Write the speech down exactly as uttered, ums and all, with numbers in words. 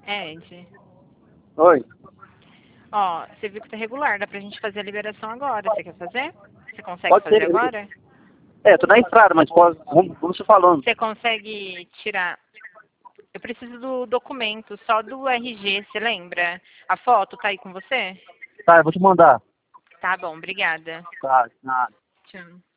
Ed, Oi. ó, você viu que tá regular, dá pra gente fazer a liberação agora. Você quer fazer? Você consegue Pode fazer ser. agora? É, tô na estrada, mas pode, vamos, vamos se falando. Você consegue tirar... Eu preciso do documento, só do R G, você lembra? A foto tá aí com você? Tá, eu vou te mandar. Tá bom, obrigada. Tá, nada. Tchau.